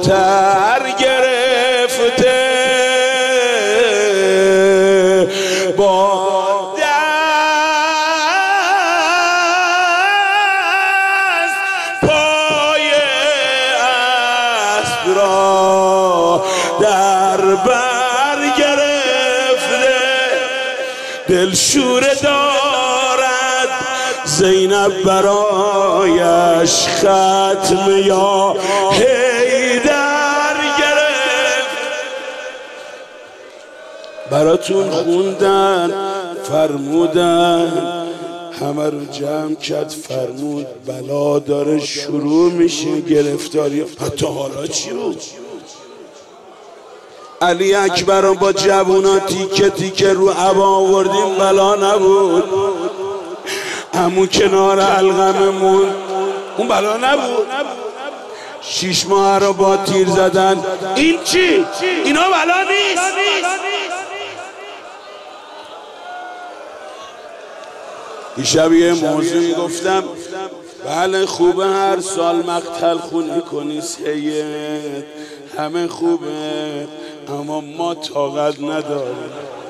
تر گرفته با دست پای اسب را در بر گرفته دلشوره دارد زینب برایش ختم یا حیدر گرفت براتون خوندن فرمودن همه رو جمع کرد فرمود بلا داره شروع میشه گرفتاری حتی حالا چی بود علی اکبر با جوونا تیکه تیکه رو عبا آوردیم بلا نبود همون کنار علقممون اون بلا نبود 6 ماه رو با تیر زدن این چی؟ اینا بلا نیست دیشب یه موضوعی گفتم بله خوبه هر سال مقتل خونی کنی سید همه خوبه اما ما طاقت نداریم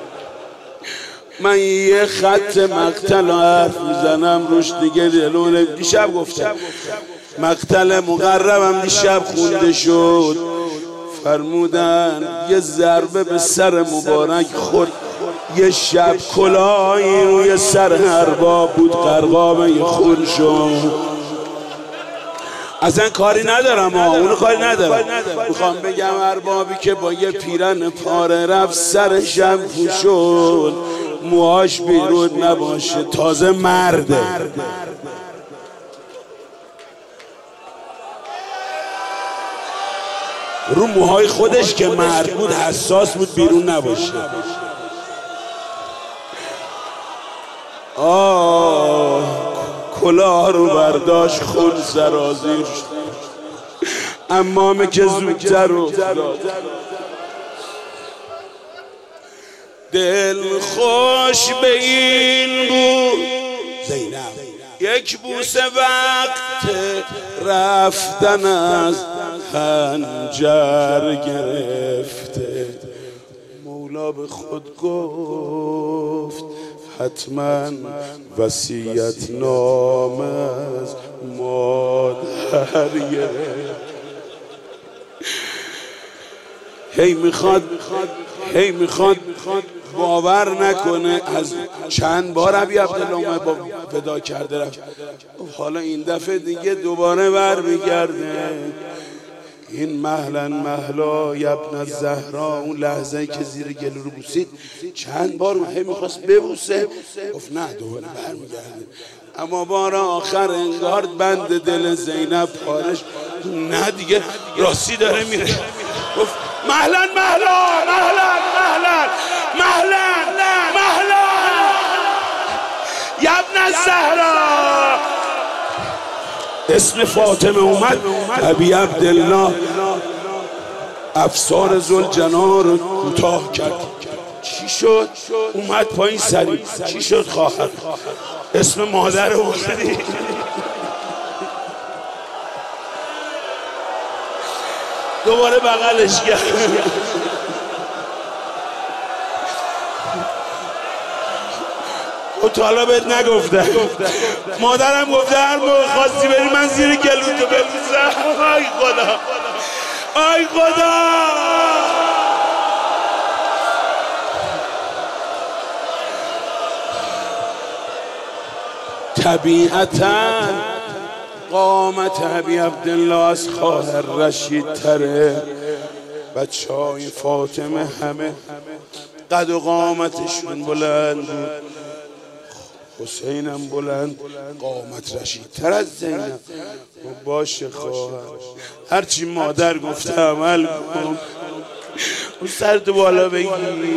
من یه خط مقتل حرف میزنم روش دیگه دلونه دیشب گفتم مقتل مقربم دیشب خونده شد فرمودن یه ضربه به سر مبارک خورد یه شب کلاهی روی سر ارباب بود قرقابه خون شد اصلا کاری ندارم اونو کاری ندارم میخوام بگم اربابی که با یه پیرن پاره رفت سرشم پوشون موهاش بیرون نباشه تازه مرده رو موهای خودش که مرد بود حساس بود بیرون نباشه کلاه رو برداشت خون سرازیر امامه که زودتر افتاد دل خوش به این بود زینب یک بوسه وقت رفتن از خنجر گرفته مولا به خود گفت حتما وصیت نامه از مادر گرفت هی میخواد باور نکنه از چند بار ابی عبدالله با ودا کرده رفت حالا این دفعه دیگه دوباره برمیگرده این مهلا مهلا یبن الزهرا اون لحظه‌ای که زیر گلو رو بوسید چند بار هی میخواست ببوسه گفت نه دوباره برمیگرده اما بار آخر انگار بند دل زینب پارش نه دیگه راستی داره میره گفت مهلا مهلا مهلا مهلا مهلا مهلا یبن الزهرا اسم فاطمه اومد ابی عبدالله افسار ذوالجناح رو کوتاه کرد چی شد؟ اومد پایین سری چی شد خواهر؟ اسم مادر اومدی دوباره بغلش کرد تا حالا بهت نگفته مادرم گفته هر موقع خواستی بری من زیر گلوتو ببوسم آی خدا آی خدا طبیعتاً قامت ابی عبدالله از خواهر رشید تره بچه های فاطمه همه قد و قامتشون بلند بود حسینم بلند قامت رشید تر از زینب باشه خواهر هرچی مادر گفته عمل کن اون سر تو بالا بگی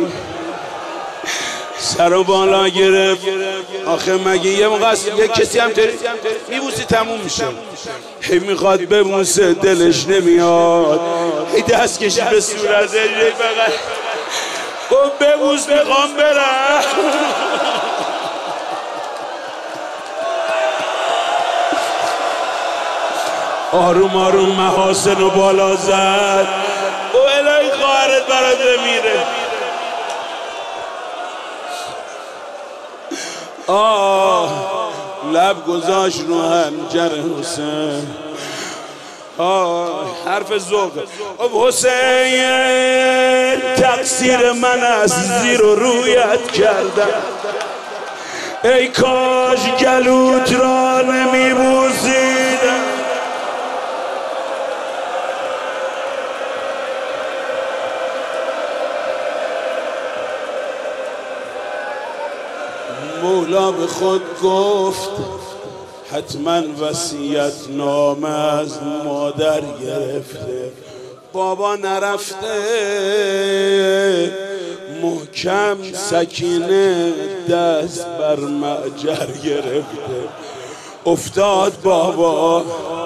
سر و بالا گرفت آخه مگه یه موقع یه کسی هم میبوسی تموم میشه هی میخواد ببوسه دلش نمیاد هی دست کشی به صورتش بغل گفت ببوس میخوام برم آروم آروم محاسن و بالا زد او الهی خواهرت برات بمیره. لب گذاشت رو حنجر حسین. حرف ذوق. حسین تقصیر من از زیر و رویت کردم، ای کاش گلوت را نمی بوسیدم. مولا به خود گفت حتما وصیت نامه از مادر گرفته، بابا نرفته، محکم سکینه دست بر معجر گرفته. افتاد بابا.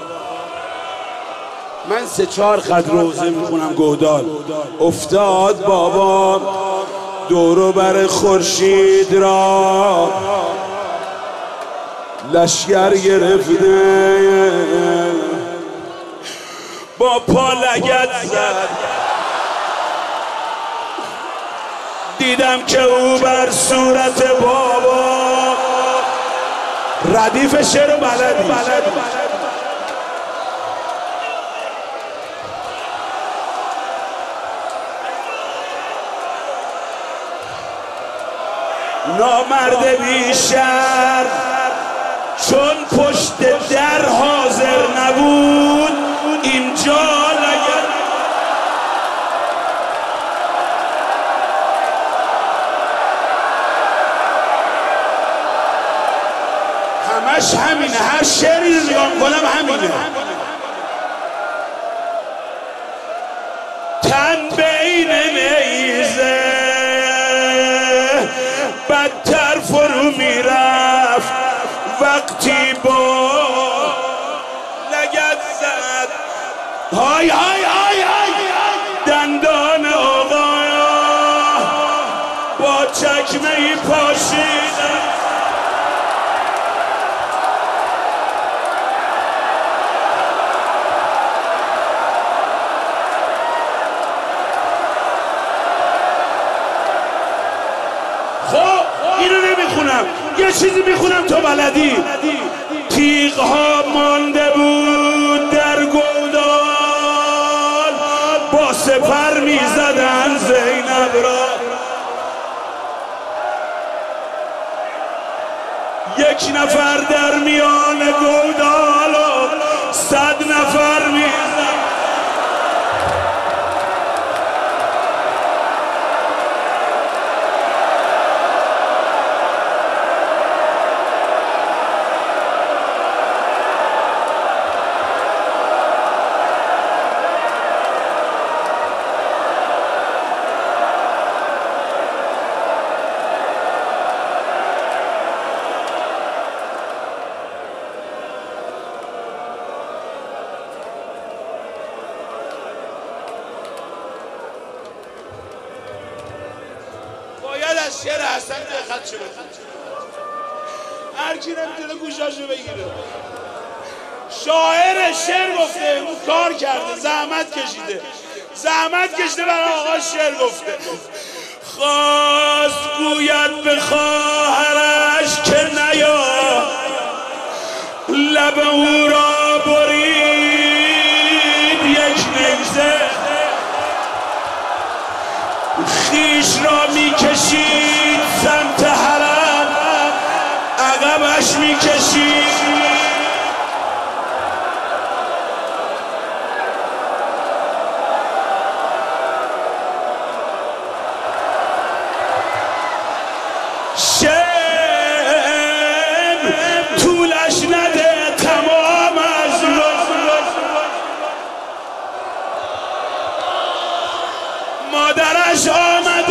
من 3-4 خط روزه میخونم گودال. افتاد بابا دورو بر خورشید را لشگر گرفته، با پا لگد زد. دیدم که او بر صورت بابا ردیف شعر و بلدی نامرد بیشر چون پشت در حاضر نبود اینجا لگد. همش همینه، هر شعری رو نگاه کنم همینه. تن بین نیزه بدتر فرو میرفت وقتی با لگد زد. های های های های دندان آقا با چکمه ای پاشیدن. خب اینو نمیخونم، یه چیزی میخونم تو بلدی. تیغ ها مانده بود در گودال، با سپر میزدن زینب را. یک نفر در میان گودال و 100 نفر میزدن. باید از شعر حسن خط شده، هر کی نمیتونه گوشاشو بگیره. شاعر شعر گفته، اون کار کرده، زحمت کشیده برای آقا شعر گفته. خواست گوید به خواهرش که نیا، لب او را برید یک نیزه، خیش را میکشید سمت حرم، عقبش میکشید. طولش نده تمامش مادرش آمد